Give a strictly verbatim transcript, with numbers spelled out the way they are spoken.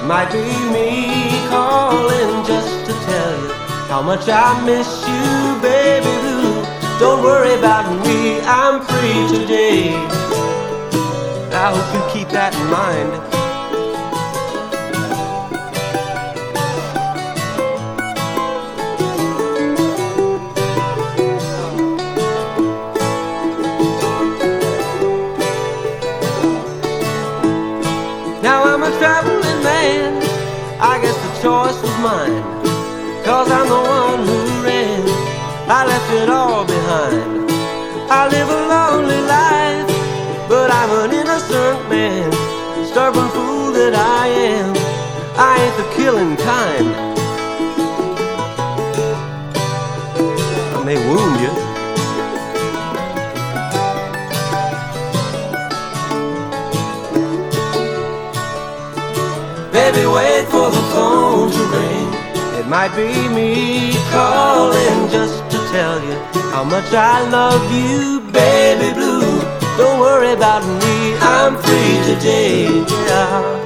might be me calling just to tell you how much I miss you, baby blue. Don't worry about me, I'm free today. I hope you keep that in mind. Now I'm a traveling man, I guess the choice was mine, 'cause I'm the one who ran, I left it all behind. I live a lonely life, but I'm an innocent man, stubborn fool that I am. I ain't the killing kind. I may wound you. Baby, wait for the phone to ring. It might be me calling just to tell you how much I love you, baby blue. Don't worry about me, I'm free today. Yeah.